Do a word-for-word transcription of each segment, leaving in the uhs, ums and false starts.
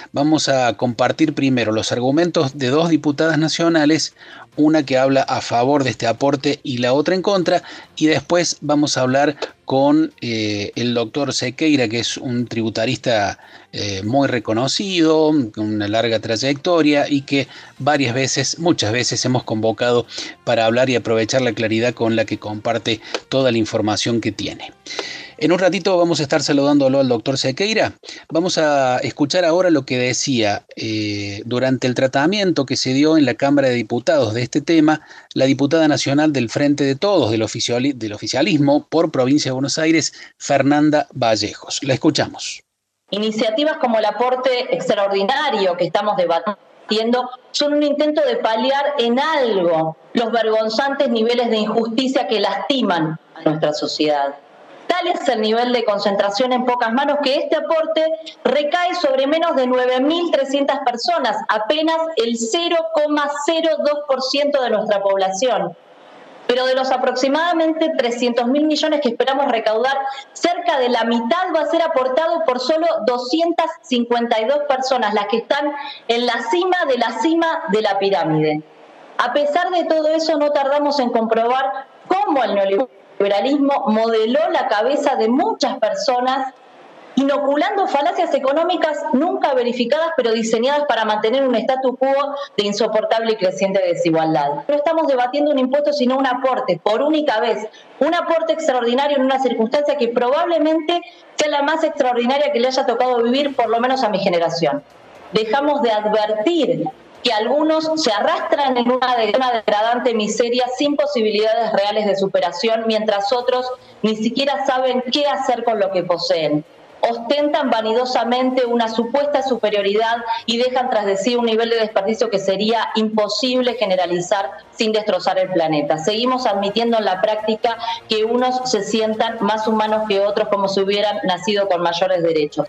Vamos a compartir primero los argumentos de dos diputadas nacionales, una que habla a favor de este aporte y la otra en contra, y después vamos a hablar con eh, el doctor Sequeira, que es un tributarista eh, muy reconocido, con una larga trayectoria y que varias veces, muchas veces hemos convocado para hablar y aprovechar la claridad con la que comparte toda la información que tiene. En un ratito vamos a estar saludándolo al doctor Sequeira. Vamos a escuchar ahora lo que decía eh, durante el tratamiento que se dio en la Cámara de Diputados de este tema, la diputada nacional del Frente de Todos del, oficiali del oficialismo por Provincia de Buenos Aires, Fernanda Vallejos. La escuchamos. Iniciativas como el aporte extraordinario que estamos debatiendo son un intento de paliar en algo los vergonzantes niveles de injusticia que lastiman a nuestra sociedad. Tal es el nivel de concentración en pocas manos que este aporte recae sobre menos de nueve mil trescientas personas, apenas el cero coma cero dos por ciento de nuestra población. Pero de los aproximadamente trescientos mil millones que esperamos recaudar, cerca de la mitad va a ser aportado por solo doscientas cincuenta y dos personas, las que están en la cima de la cima de la pirámide. A pesar de todo eso, no tardamos en comprobar cómo el neoliberalismo modeló la cabeza de muchas personas, inoculando falacias económicas nunca verificadas, pero diseñadas para mantener un statu quo de insoportable y creciente desigualdad. No estamos debatiendo un impuesto, sino un aporte, por única vez, un aporte extraordinario en una circunstancia que probablemente sea la más extraordinaria que le haya tocado vivir, por lo menos a mi generación. Dejamos de advertir que algunos se arrastran en una, de, una degradante miseria sin posibilidades reales de superación, mientras otros ni siquiera saben qué hacer con lo que poseen. Ostentan vanidosamente una supuesta superioridad y dejan tras de sí un nivel de desperdicio que sería imposible generalizar sin destrozar el planeta. Seguimos admitiendo en la práctica que unos se sientan más humanos que otros, como si hubieran nacido con mayores derechos.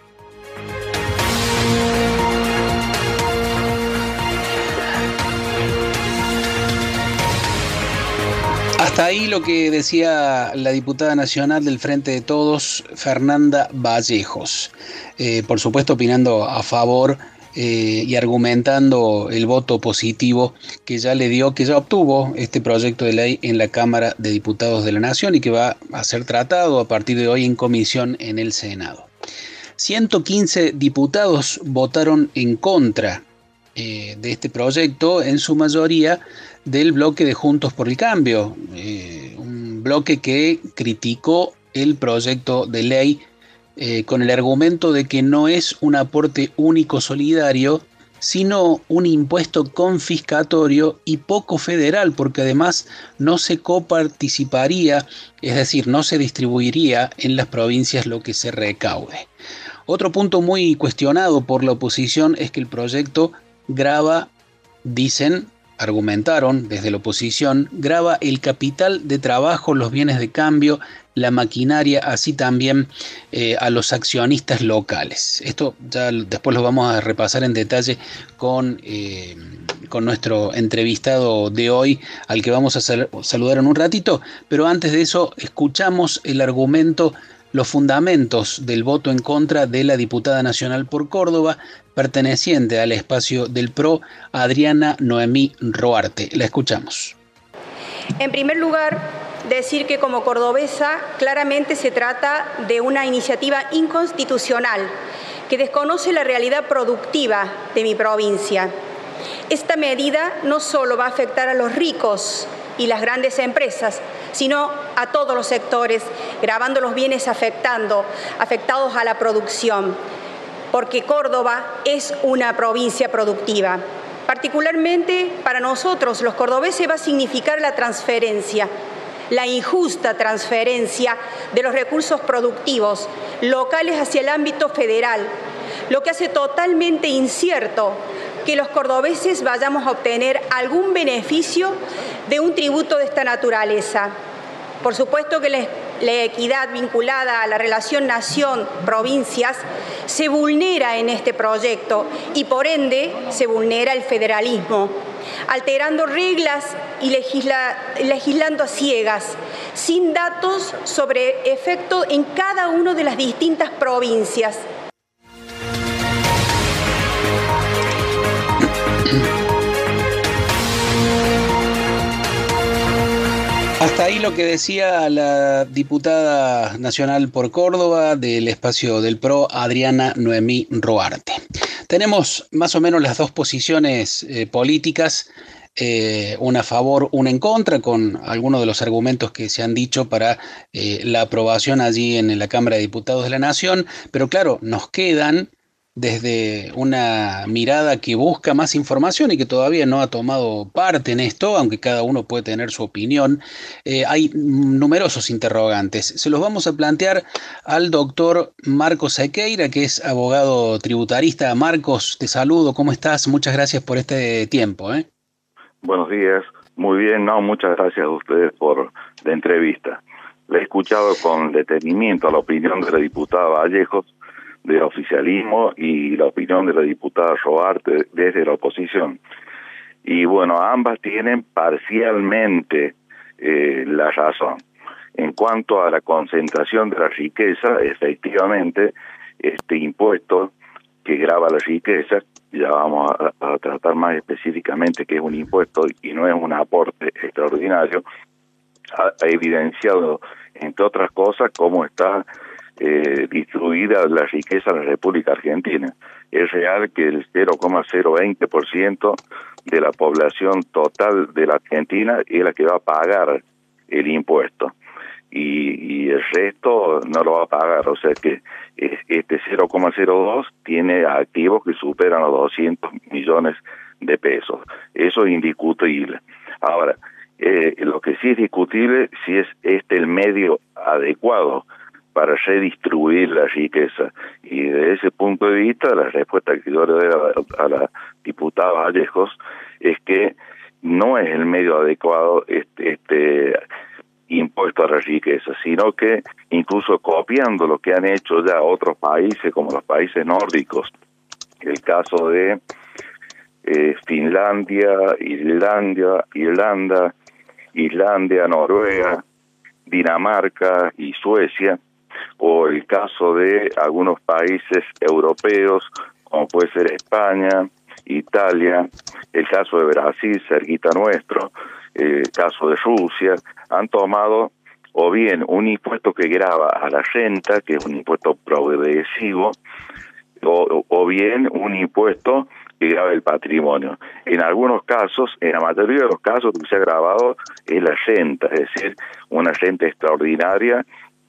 Hasta ahí lo que decía la diputada nacional del Frente de Todos, Fernanda Vallejos. Eh, por supuesto, opinando a favor eh, y argumentando el voto positivo que ya le dio, que ya obtuvo este proyecto de ley en la Cámara de Diputados de la Nación y que va a ser tratado a partir de hoy en comisión en el Senado. ciento quince diputados votaron en contra eh, de este proyecto, en su mayoría del bloque de Juntos por el Cambio, eh, un bloque que criticó el proyecto de ley eh, con el argumento de que no es un aporte único solidario, sino un impuesto confiscatorio y poco federal, porque además no se coparticiparía, es decir, no se distribuiría en las provincias lo que se recaude. Otro punto muy cuestionado por la oposición es que el proyecto grava, dicen, argumentaron desde la oposición, grava el capital de trabajo, los bienes de cambio, la maquinaria, así también eh, a los accionistas locales. Esto ya después lo vamos a repasar en detalle con, eh, con nuestro entrevistado de hoy, al que vamos a sal- saludar en un ratito, pero antes de eso escuchamos el argumento, los fundamentos del voto en contra de la diputada nacional por Córdoba, perteneciente al espacio del P R O, Adriana Noemí Roarte. La escuchamos. En primer lugar, decir que como cordobesa claramente se trata de una iniciativa inconstitucional que desconoce la realidad productiva de mi provincia. Esta medida no solo va a afectar a los ricos y las grandes empresas, sino a todos los sectores, gravando los bienes afectando, afectados a la producción, porque Córdoba es una provincia productiva. Particularmente para nosotros, los cordobeses, va a significar la transferencia, la injusta transferencia de los recursos productivos locales hacia el ámbito federal, lo que hace totalmente incierto que los cordobeses vayamos a obtener algún beneficio de un tributo de esta naturaleza. Por supuesto que la, la equidad vinculada a la relación nación-provincias se vulnera en este proyecto y por ende se vulnera el federalismo, alterando reglas y legisla, legislando a ciegas, sin datos sobre efecto en cada una de las distintas provincias. ahí lo que decía la diputada nacional por Córdoba del espacio del P R O, Adriana Noemí Roarte. Tenemos más o menos las dos posiciones eh, políticas, eh, una a favor, una en contra, con algunos de los argumentos que se han dicho para eh, la aprobación allí en la Cámara de Diputados de la Nación, pero claro, nos quedan desde una mirada que busca más información y que todavía no ha tomado parte en esto, aunque cada uno puede tener su opinión, eh, hay numerosos interrogantes. Se los vamos a plantear al doctor Marcos Sequeira, que es abogado tributarista. Marcos, te saludo, ¿cómo estás? Muchas gracias por este tiempo. ¿eh? Buenos días, muy bien, no, muchas gracias a ustedes por la entrevista. Le he escuchado con detenimiento a la opinión de la diputada Vallejos, del oficialismo, y la opinión de la diputada Roarte desde la oposición. Y bueno, ambas tienen parcialmente eh, la razón. En cuanto a la concentración de la riqueza, efectivamente, este impuesto que grava la riqueza, ya vamos a, a tratar más específicamente que es un impuesto y no es un aporte extraordinario, ha, ha evidenciado, entre otras cosas, cómo está Eh, distribuida la riqueza en la República Argentina. Es real que el cero coma cero veinte por ciento de la población total de la Argentina es la que va a pagar el impuesto y, y el resto no lo va a pagar, o sea que este cero coma cero dos tiene activos que superan los doscientos millones de pesos. Eso es indiscutible. Ahora, eh, lo que sí es discutible si es este el medio adecuado para redistribuir la riqueza. Y desde ese punto de vista, la respuesta que yo le doy a, a la diputada Vallejos es que no es el medio adecuado este, este impuesto a la riqueza, sino que incluso copiando lo que han hecho ya otros países, como los países nórdicos, el caso de eh, Finlandia, Islandia, Irlanda, Islandia, Noruega, Dinamarca y Suecia, o el caso de algunos países europeos, como puede ser España, Italia, el caso de Brasil, cerquita nuestro, el caso de Rusia, han tomado o bien un impuesto que grava a la renta, que es un impuesto progresivo, o, o bien un impuesto que grava el patrimonio. En algunos casos, en la mayoría de los casos, lo que se ha gravado es la renta, es decir, una renta extraordinaria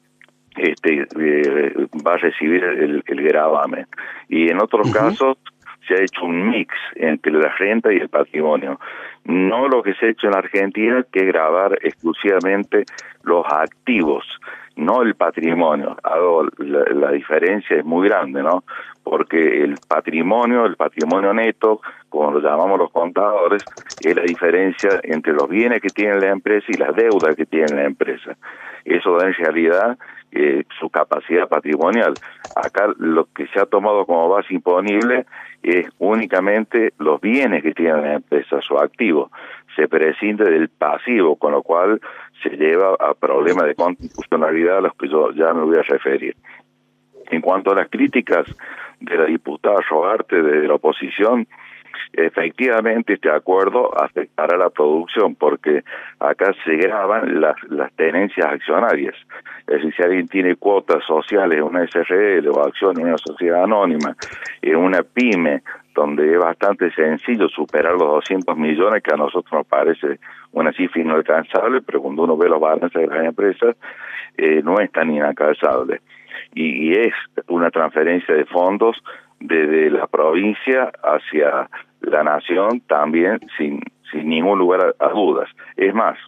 este eh, va a recibir el, el gravamen. Y en otros uh-huh. casos se ha hecho un mix entre la renta y el patrimonio. No lo que se ha hecho en Argentina, que es gravar exclusivamente los activos, no el patrimonio. La, la diferencia es muy grande, ¿no? Porque el patrimonio, el patrimonio neto, como lo llamamos los contadores, es la diferencia entre los bienes que tiene la empresa y las deudas que tiene la empresa. Eso da en realidad eh, su capacidad patrimonial. Acá lo que se ha tomado como base imponible es únicamente los bienes que tiene la empresa, su activo. Se prescinde del pasivo, con lo cual se lleva a problemas de constitucionalidad a los que yo ya me voy a referir. En cuanto a las críticas de la diputada Roarte de la oposición, efectivamente este acuerdo afectará a la producción porque acá se graban las, las tenencias accionarias. Es decir, si alguien tiene cuotas sociales en una S R L o acciones en una sociedad anónima, en una pyme, donde es bastante sencillo superar los doscientos millones, que a nosotros nos parece una cifra inalcanzable, pero cuando uno ve los balances de las empresas, eh, no es tan inalcanzable. Y, y es una transferencia de fondos desde la provincia hacia la nación también sin, sin ningún lugar a, a dudas. Es más,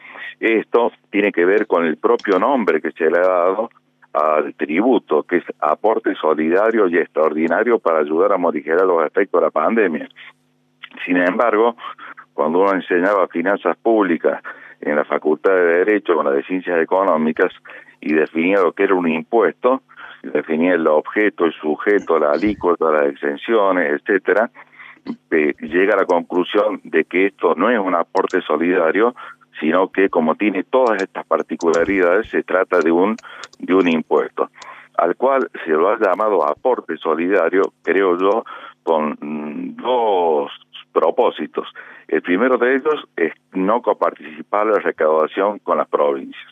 esto tiene que ver con el propio nombre que se le ha dado al tributo, que es aporte solidario y extraordinario para ayudar a morigerar los efectos de la pandemia. Sin embargo, cuando uno enseñaba finanzas públicas en la Facultad de Derecho con la de Ciencias Económicas y definía lo que era un impuesto, definía el objeto, el sujeto, la alícuota, las exenciones, etcétera, eh, llega a la conclusión de que esto no es un aporte solidario, sino que como tiene todas estas particularidades, se trata de un de un impuesto, al cual se lo ha llamado aporte solidario, creo yo, con mm, dos propósitos. El primero de ellos es no coparticipar la recaudación con las provincias.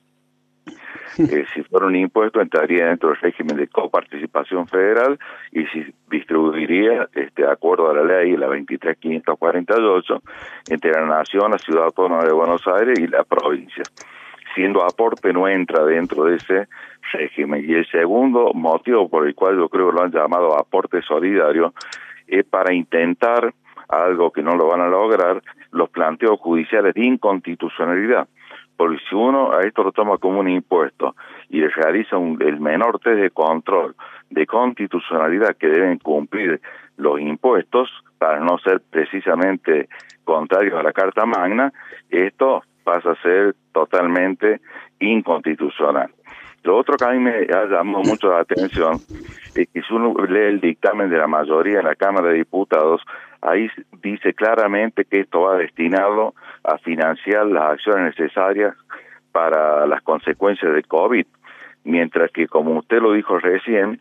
Eh, si fuera un impuesto, entraría dentro del régimen de coparticipación federal y se distribuiría, este, de acuerdo a la ley, la veintitrés mil quinientos cuarenta y ocho, entre la Nación, la Ciudad Autónoma de Buenos Aires y la provincia. Siendo aporte, no entra dentro de ese régimen. Y el segundo motivo por el cual yo creo que lo han llamado aporte solidario es para intentar algo que no lo van a lograr, los planteos judiciales de inconstitucionalidad. Porque si uno a esto lo toma como un impuesto y le realiza un, el menor test de control de constitucionalidad que deben cumplir los impuestos para no ser precisamente contrarios a la Carta Magna, esto pasa a ser totalmente inconstitucional. Lo otro que a mí me ha llamado mucho la atención es que si uno lee el dictamen de la mayoría en la Cámara de Diputados, ahí dice claramente que esto va destinado a financiar las acciones necesarias para las consecuencias del COVID, mientras que, como usted lo dijo recién,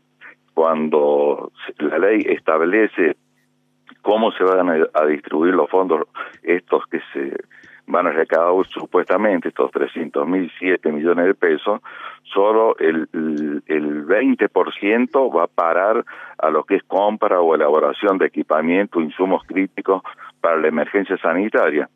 cuando la ley establece cómo se van a, a distribuir los fondos estos que se van a recaudar supuestamente, estos trescientos mil siete millones de pesos, solo el, el, el veinte por ciento va a parar a lo que es compra o elaboración de equipamiento, insumos críticos para la emergencia sanitaria.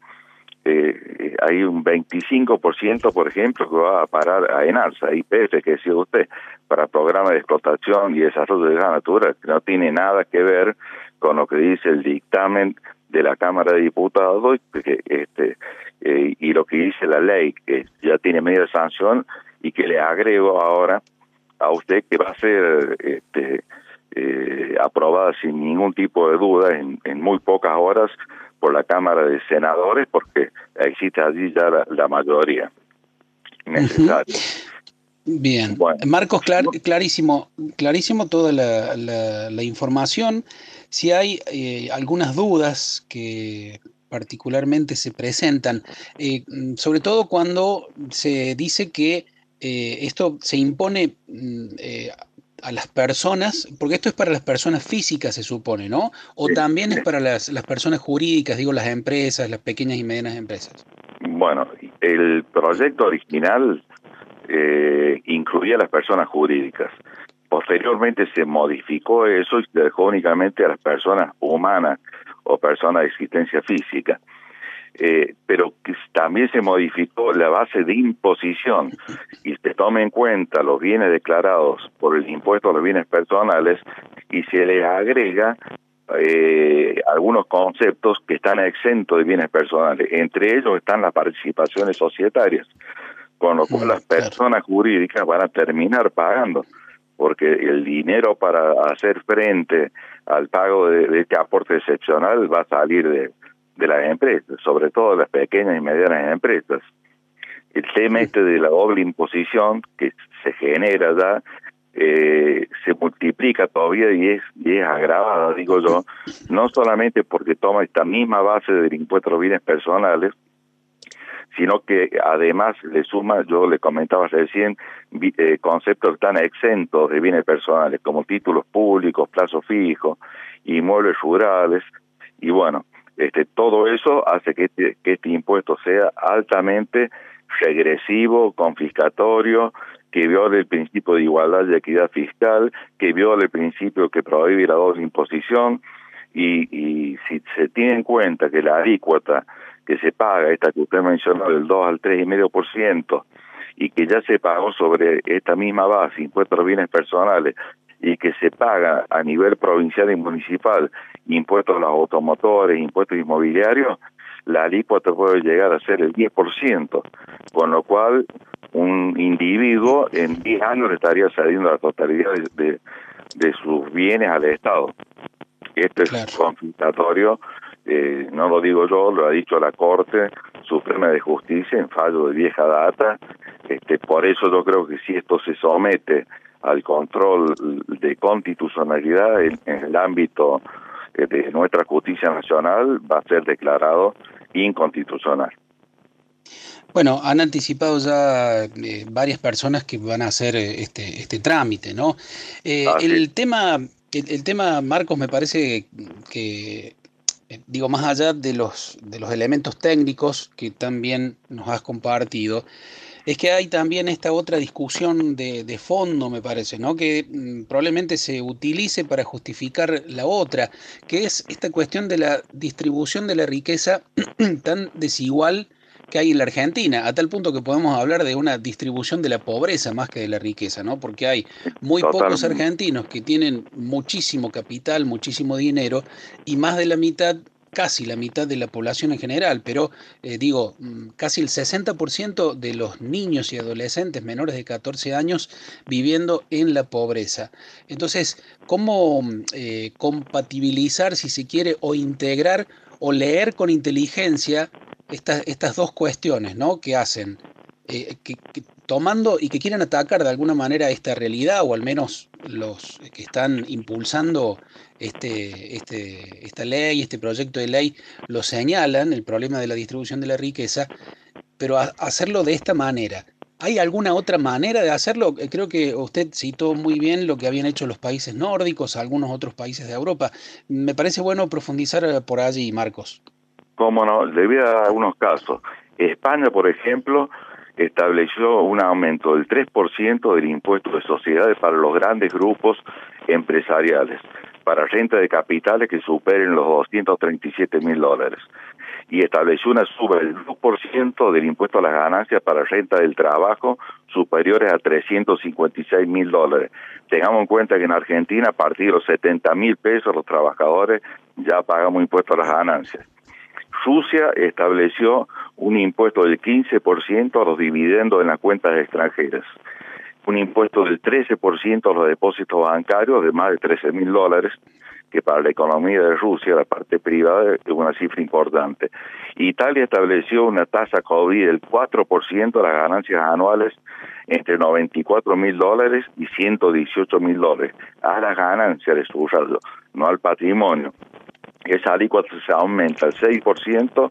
Eh, hay un veinticinco por ciento, por ejemplo, que va a parar a ENARSA, a I P F, que decía usted, para programas de explotación y desarrollo de gas natural, que no tiene nada que ver con lo que dice el dictamen de la Cámara de Diputados que, este, eh, y lo que dice la ley, que ya tiene medida de sanción, y que le agrego ahora a usted que va a ser este, eh, aprobada sin ningún tipo de duda en, en muy pocas horas por la Cámara de Senadores, porque existe allí ya la, la mayoría necesaria. Uh-huh. Bien, bueno, Marcos, clar, clarísimo, clarísimo toda la, la, la información. Si hay eh, algunas dudas que particularmente se presentan, eh, sobre todo cuando se dice que eh, esto se impone eh, a las personas, porque esto es para las personas físicas, se supone, ¿no? O sí, también sí. es para las, las personas jurídicas, digo, las empresas, las pequeñas y medianas empresas. Bueno, el proyecto original eh, incluía a las personas jurídicas. Posteriormente se modificó eso y se dejó únicamente a las personas humanas o personas de existencia física. Eh, pero que también se modificó la base de imposición y se toma en cuenta los bienes declarados por el impuesto a los bienes personales y se les agrega eh, algunos conceptos que están exentos de bienes personales. Entre ellos están las participaciones societarias, con lo cual las personas jurídicas van a terminar pagando, porque el dinero para hacer frente al pago de, de este aporte excepcional va a salir de, de las empresas, sobre todo las pequeñas y medianas empresas. El tema este de la doble imposición que se genera ya, eh, se multiplica todavía y es, y es agravada, digo yo, no solamente porque toma esta misma base del impuesto a los bienes personales, sino que además le suma, yo le comentaba recién, eh, conceptos tan exentos de bienes personales como títulos públicos, plazos fijos, inmuebles rurales, y bueno, este todo eso hace que este, que este impuesto sea altamente regresivo, confiscatorio, que viole el principio de igualdad y equidad fiscal, que viole el principio que prohíbe la doble imposición, y, y si se tiene en cuenta que la alícuota que se paga, esta que usted mencionó, del dos al tres coma cinco por ciento, y que ya se pagó sobre esta misma base, impuestos a los bienes personales, y que se paga a nivel provincial y municipal, impuestos a los automotores, impuestos inmobiliarios, la alícuota puede llegar a ser el diez por ciento, con lo cual un individuo en diez años le estaría cediendo la totalidad de, de, de sus bienes al Estado. Este claro. es confiscatorio. Eh, no lo digo yo, lo ha dicho la Corte Suprema de Justicia en fallo de vieja data. Este, por eso yo creo que si esto se somete al control de constitucionalidad en, en el ámbito de nuestra justicia nacional, va a ser declarado inconstitucional. Bueno, han anticipado ya eh, varias personas que van a hacer este, este trámite, ¿no? Eh, ah, el sí. tema, el, el tema, Marcos, me parece que eh, digo, más allá de los, de los elementos técnicos que también nos has compartido, es que hay también esta otra discusión de, de fondo, me parece, ¿no? Que mm, probablemente se utilice para justificar la otra, que es esta cuestión de la distribución de la riqueza tan desigual que hay en la Argentina, a tal punto que podemos hablar de una distribución de la pobreza más que de la riqueza, ¿no? Porque hay muy pocos Totalmente. argentinos que tienen muchísimo capital, muchísimo dinero, y más de la mitad, casi la mitad de la población en general, pero eh, digo, mm, casi el sesenta por ciento de los niños y adolescentes menores de catorce años viviendo en la pobreza. Entonces, ¿cómo mm, eh, compatibilizar, si se quiere, o integrar o leer con inteligencia estas, estas dos cuestiones, ¿no? Que hacen, eh, que, que tomando y que quieren atacar de alguna manera esta realidad, o al menos los que están impulsando este, este, esta ley, este proyecto de ley, lo señalan, el problema de la distribución de la riqueza, pero a- hacerlo de esta manera. ¿Hay alguna otra manera de hacerlo? Eh, Creo que usted citó muy bien lo que habían hecho los países nórdicos, algunos otros países de Europa. Me parece bueno profundizar eh, por allí, Marcos. Cómo no, le voy a dar algunos casos. España, por ejemplo, estableció un aumento del tres por ciento del impuesto de sociedades para los grandes grupos empresariales, para renta de capitales que superen los doscientos treinta y siete mil dólares. Y estableció una suba del dos por ciento del impuesto a las ganancias para renta del trabajo superiores a trescientos cincuenta y seis mil dólares. Tengamos en cuenta que en Argentina, a partir de los setenta mil pesos, los trabajadores ya pagamos impuesto a las ganancias. Rusia estableció un impuesto del quince por ciento a los dividendos en las cuentas extranjeras, un impuesto del trece por ciento a los depósitos bancarios de más de trece mil dólares, que para la economía de Rusia, la parte privada, es una cifra importante. Italia estableció una tasa COVID del cuatro por ciento a las ganancias anuales entre noventa y cuatro mil dólares y ciento dieciocho mil dólares, a las ganancias de su usuario, no al patrimonio. Esa alícuota se aumenta al seis por ciento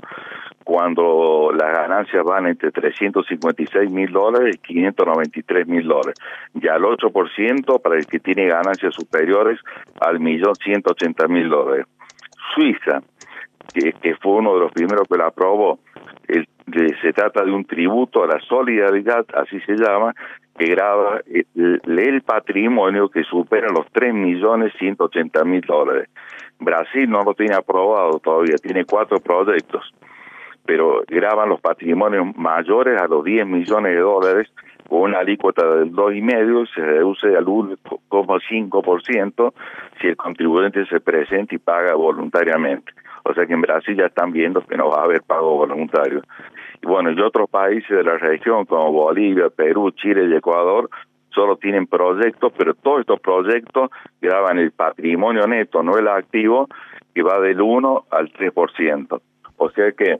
cuando las ganancias van entre trescientos cincuenta y seis mil dólares y quinientos noventa y tres mil dólares, y al ocho por ciento para el que tiene ganancias superiores al millón ciento ochenta mil dólares. Suiza, que, que fue uno de los primeros que la aprobó, el, de, se trata de un tributo a la solidaridad, así se llama, que grava el, el patrimonio que supera los tres millones ciento ochenta mil dólares. Brasil no lo tiene aprobado todavía, tiene cuatro proyectos, pero graban los patrimonios mayores a los diez millones de dólares con una alícuota del dos coma cinco, se reduce al uno coma cinco por ciento si el contribuyente se presenta y paga voluntariamente. O sea que en Brasil ya están viendo que no va a haber pago voluntario. Y bueno, y otros países de la región como Bolivia, Perú, Chile y Ecuador solo tienen proyectos, pero todos estos proyectos graban el patrimonio neto, no el activo, que va del uno al tres por ciento. O sea que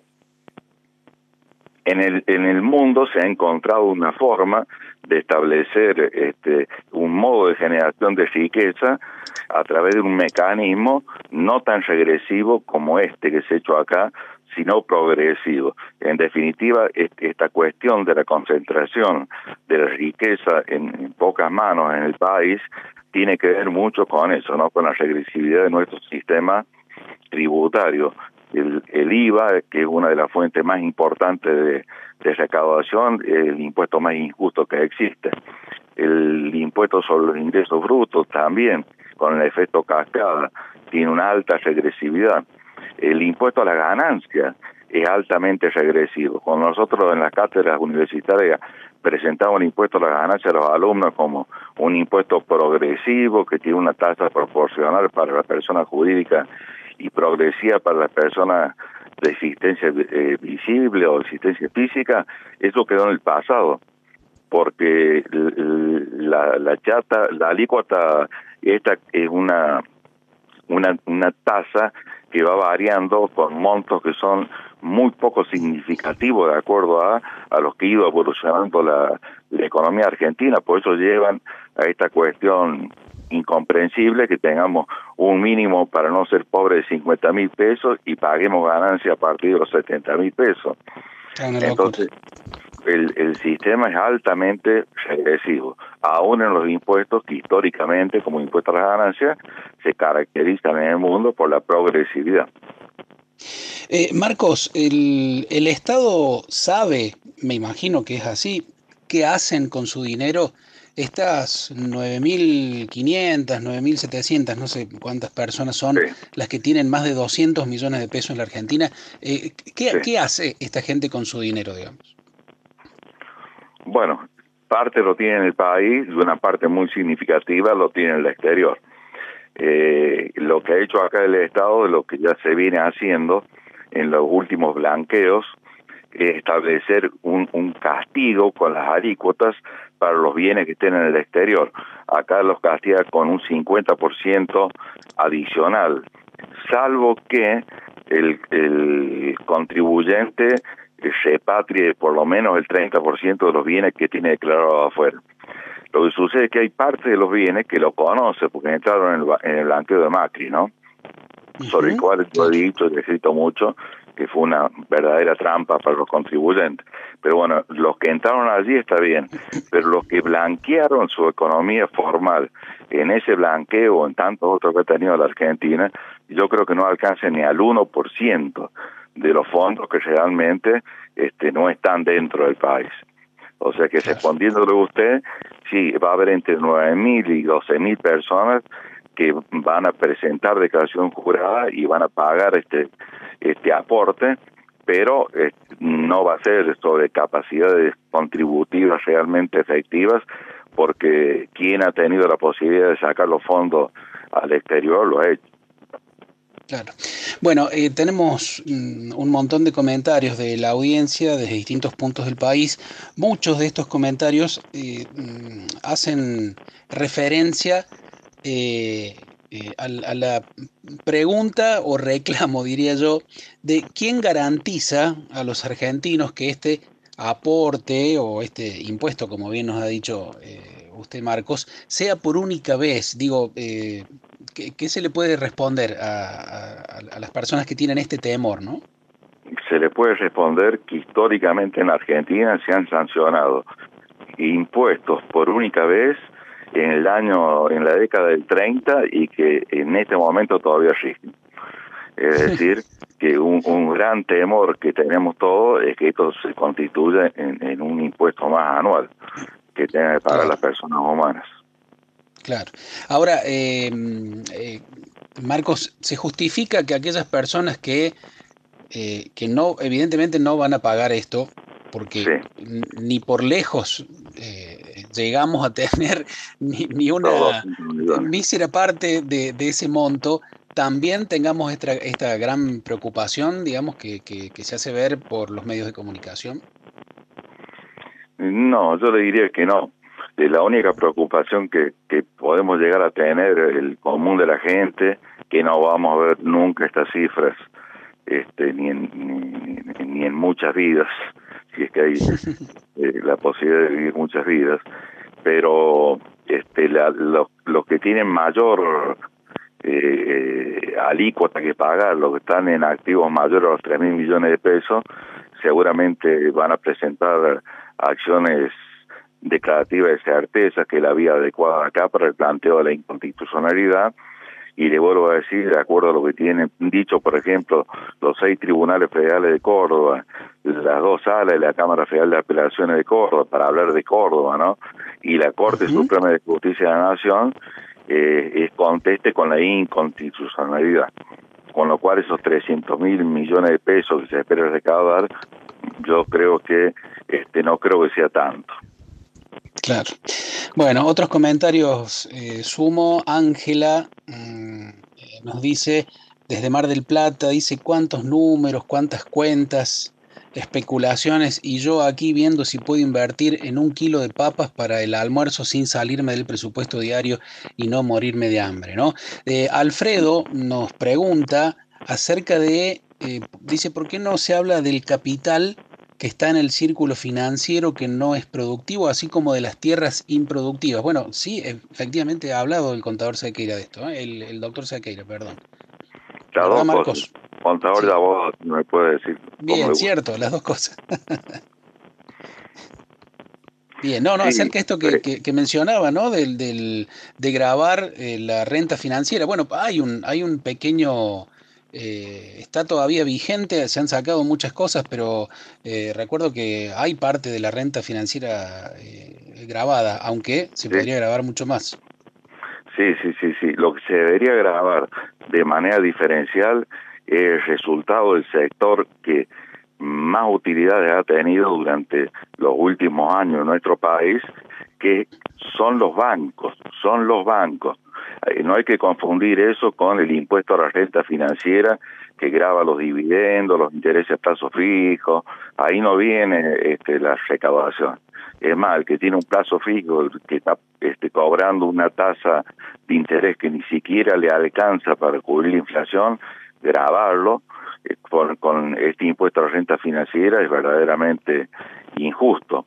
en el en el mundo se ha encontrado una forma de establecer este un modo de generación de riqueza a través de un mecanismo no tan regresivo como este que se ha hecho acá, sino progresivo. En definitiva, esta cuestión de la concentración de la riqueza en, en pocas manos en el país tiene que ver mucho con eso, ¿no? Con la regresividad de nuestro sistema tributario. El, el I V A, que es una de las fuentes más importantes de, de recaudación, es el impuesto más injusto que existe. El impuesto sobre los ingresos brutos también, con el efecto cascada, tiene una alta regresividad. El impuesto a la ganancia es altamente regresivo. Cuando nosotros en las cátedras universitarias presentamos el impuesto a la ganancia a los alumnos como un impuesto progresivo que tiene una tasa proporcional para la persona jurídica y progresiva para las personas de existencia eh, visible o existencia física, eso quedó en el pasado, porque la, la chata, la alícuota esta es una una una tasa que va variando con montos que son muy poco significativos de acuerdo a, a los que ha ido evolucionando la, la economía argentina. Por eso llevan a esta cuestión incomprensible que tengamos un mínimo para no ser pobre de cincuenta mil pesos y paguemos ganancia a partir de los setenta mil pesos. Entonces, el, el sistema es altamente regresivo, aún en los impuestos que históricamente, como impuestos a las ganancias, se caracterizan en el mundo por la progresividad. Eh, Marcos, el, el Estado sabe, me imagino que es así, qué hacen con su dinero estas nueve mil quinientas, nueve mil setecientas, no sé cuántas personas son Sí, las que tienen más de doscientos millones de pesos en la Argentina. Eh, ¿qué, sí. qué hace esta gente con su dinero, digamos? Bueno, parte lo tiene en el país y una parte muy significativa lo tiene en el exterior. Eh, lo que ha hecho acá el Estado, lo que ya se viene haciendo en los últimos blanqueos, es establecer un, un castigo con las alícuotas para los bienes que estén en el exterior. Acá los castiga con un cincuenta por ciento adicional, salvo que el, el contribuyente se patrie por lo menos el treinta por ciento de los bienes que tiene declarado afuera. Lo que sucede es que hay parte de los bienes que lo conoce porque entraron en el, en el blanqueo de Macri, ¿no? Uh-huh. Sobre el cual yo he dicho y he escrito mucho que fue una verdadera trampa para los contribuyentes. Pero bueno, los que entraron allí está bien, pero los que blanquearon su economía formal en ese blanqueo o en tantos otros que ha tenido la Argentina, yo creo que no alcanza ni al uno por ciento de los fondos que realmente este, no están dentro del país. O sea que, respondiéndole a usted, sí, va a haber entre nueve mil y doce mil personas que van a presentar declaración jurada y van a pagar este este aporte, pero eh, no va a ser sobre capacidades contributivas realmente efectivas, porque quien ha tenido la posibilidad de sacar los fondos al exterior lo ha hecho. Claro. Bueno, eh, tenemos mm, un montón de comentarios de la audiencia desde distintos puntos del país. Muchos de estos comentarios eh, mm, hacen referencia eh, eh, a, a la pregunta o reclamo, diría yo, de quién garantiza a los argentinos que este aporte o este impuesto, como bien nos ha dicho eh, usted, Marcos, sea por única vez. Digo, eh, ¿qué, qué se le puede responder a, a, a las personas que tienen este temor, no? Se le puede responder que históricamente en Argentina se han sancionado impuestos por única vez en el año, en la década del treinta, y que en este momento todavía rigen. Es decir, que un, un gran temor que tenemos todos es que esto se constituya en, en un impuesto más anual que tienen que pagar claro. las personas humanas. Claro. Ahora, eh, eh, Marcos, ¿se justifica que aquellas personas que, eh, que no, evidentemente no van a pagar esto, porque sí. ni por lejos eh, llegamos a tener ni, ni una mísera parte de, de ese monto, también tengamos esta, esta gran preocupación, digamos, que, que, que se hace ver por los medios de comunicación? No, yo le diría que no. La única preocupación que, que podemos llegar a tener el común de la gente, que no vamos a ver nunca estas cifras, este, ni en, ni, ni en muchas vidas, si es que hay eh, la posibilidad de vivir muchas vidas, pero este, la, los, los que tienen mayor eh, alícuota que pagar, los que están en activos mayores a los tres mil millones de pesos, seguramente van a presentar acciones declarativas de certeza, que es la vía adecuada acá para el planteo de la inconstitucionalidad. Y le vuelvo a decir, de acuerdo a lo que tienen dicho, por ejemplo, los seis tribunales federales de Córdoba, las dos salas de la Cámara Federal de Apelaciones de Córdoba, para hablar de Córdoba, ¿no? Y la Corte uh-huh. Suprema de Justicia de la Nación eh, es conteste con la inconstitucionalidad. Con lo cual esos trescientos mil millones de pesos que se espera recaudar, yo creo que este no creo que sea tanto. Claro. Bueno, otros comentarios eh, sumo. Ángela mmm, nos dice, desde Mar del Plata, dice cuántos números, cuántas cuentas, especulaciones, y yo aquí viendo si puedo invertir en un kilo de papas para el almuerzo sin salirme del presupuesto diario y no morirme de hambre, ¿no? Eh, Alfredo nos pregunta acerca de, eh, dice, ¿por qué no se habla del capital que está en el círculo financiero que no es productivo, así como de las tierras improductivas? Bueno, sí, efectivamente ha hablado el contador Sequeira de esto, ¿eh? el, el doctor Sequeira, perdón. Las dos Marcos? Cosas. Contador sí. De abogados, me puede decir. Bien, cierto, las dos cosas. Bien, no, no, sí, acerca de esto que, sí. que, que mencionaba, ¿no? Del, del, de grabar eh, la renta financiera. Bueno, hay un, hay un pequeño eh, está todavía vigente, se han sacado muchas cosas, pero eh, recuerdo que hay parte de la renta financiera eh, grabada, aunque se Sí, podría grabar mucho más. sí, sí, sí, sí. Lo que se debería grabar de manera diferencial es el resultado del sector que más utilidades ha tenido durante los últimos años en nuestro país, que son los bancos, son los bancos. Eh, No hay que confundir eso con el impuesto a la renta financiera que grava los dividendos, los intereses a plazo fijo. Ahí no viene este, la recaudación. Es más, el que tiene un plazo fijo, el que está este, cobrando una tasa de interés que ni siquiera le alcanza para cubrir la inflación, grabarlo eh, con, con este impuesto a la renta financiera es verdaderamente injusto.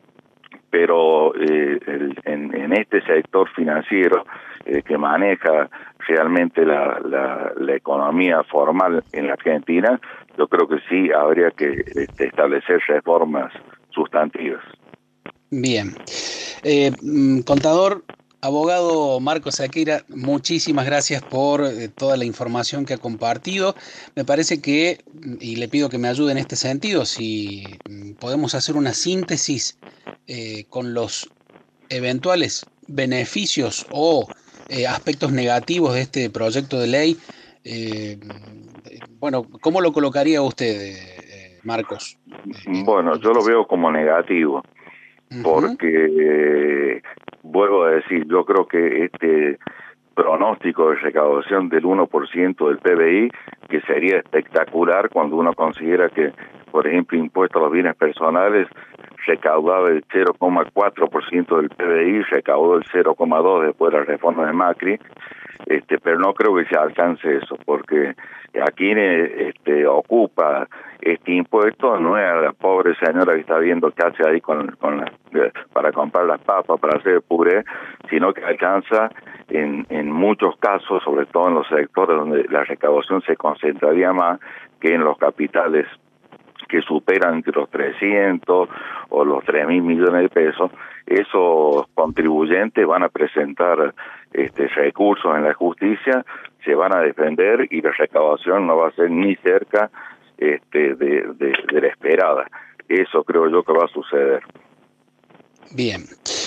Pero eh, el, en, en este sector financiero eh, que maneja realmente la, la, la economía formal en la Argentina, yo creo que sí habría que este, establecer reformas sustantivas. Bien. Eh, mm, contador, abogado Marcos Sequeira, muchísimas gracias por eh, toda la información que ha compartido. Me parece que, mm, y le pido que me ayude en este sentido, si mm, podemos hacer una síntesis eh, con los eventuales beneficios o eh, aspectos negativos de este proyecto de ley. eh, bueno, ¿cómo lo colocaría usted, eh, Marcos? Eh, Bueno, en yo lo este... veo como negativo, Ujú. porque, eh, vuelvo a decir, yo creo que este pronóstico de recaudación del uno por ciento del P B I, que sería espectacular cuando uno considera que, por ejemplo, impuesto a los bienes personales recaudaba el cero coma cuatro por ciento del P B I, recaudó el cero coma dos por ciento después de la reforma de Macri, este, pero no creo que se alcance eso, porque a quien este, ocupa este impuesto no es a la pobre señora que está viendo qué hace ahí con, con la, para comprar las papas, para hacer el puré, sino que alcanza en, en muchos casos, sobre todo en los sectores donde la recaudación se concentraría más que en los capitales que superan entre los trescientos o los tres mil millones de pesos. Esos contribuyentes van a presentar este, recursos en la justicia, se van a defender y la recaudación no va a ser ni cerca este, de, de, de la esperada. Eso creo yo que va a suceder. Bien.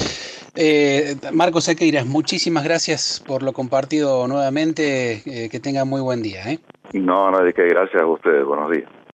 Eh, Marcos Sequeiras, muchísimas gracias por lo compartido nuevamente. Eh, que tenga muy buen día, ¿eh? No, no, de que gracias a ustedes. Buenos días.